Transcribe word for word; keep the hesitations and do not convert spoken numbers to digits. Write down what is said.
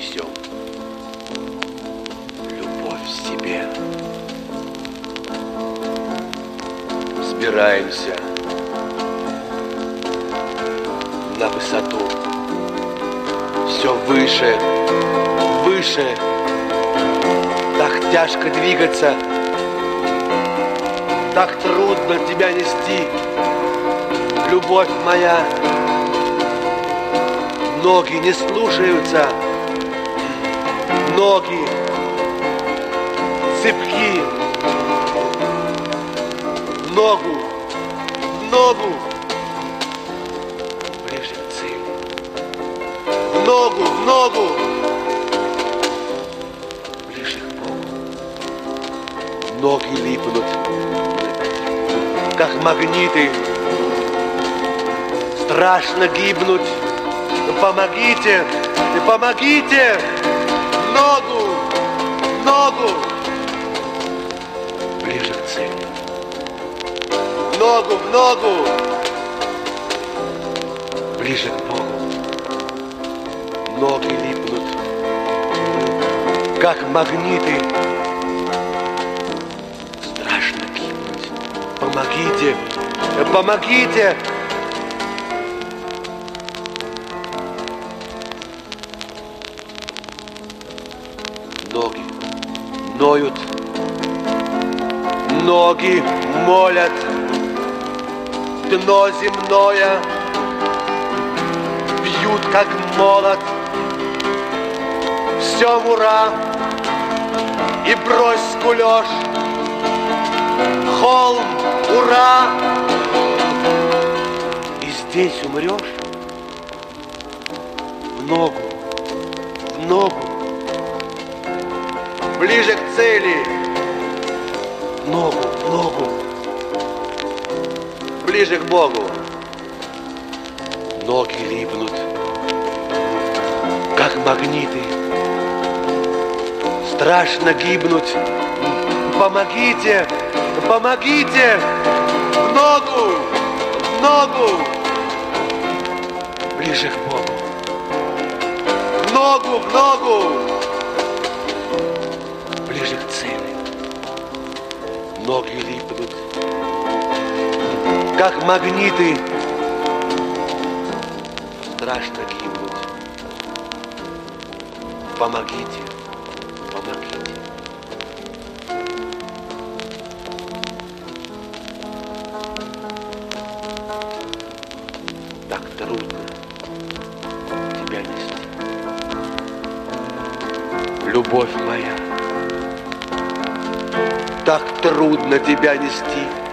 несем любовь в себе. Взбираемся на высоту, все выше, выше. Так тяжко двигаться, так трудно тебя нести, любовь моя. Ноги не слушаются, ноги цепки, ногу, ногу, ближе к цели, ногу, ногу, ближе к Богу. Ноги липнут, как магниты, страшно гибнуть. Помогите, помогите, ногу, ногу, ближе к цели, ногу в ногу, ближе к Богу. Ноги липнут, как магниты, страшно гибнуть. Помогите, помогите. Ноги ноют, ноги молят, дно земное бьют, как молот. Все ура, и брось кулеш, холм, ура, и здесь умрешь. В ногу, в ногу, ближе к цели, ногу, ногу, ближе к Богу. Ноги липнут, как магниты, страшно гибнуть. Помогите, помогите, в ногу, в ногу, ближе к Богу. В ногу, в ногу, ближе к цели. Ноги липнут, как магниты, страшно гибнуть. Помогите, помогите. Так трудно тебя нести, любовь моя. Так трудно тебя нести.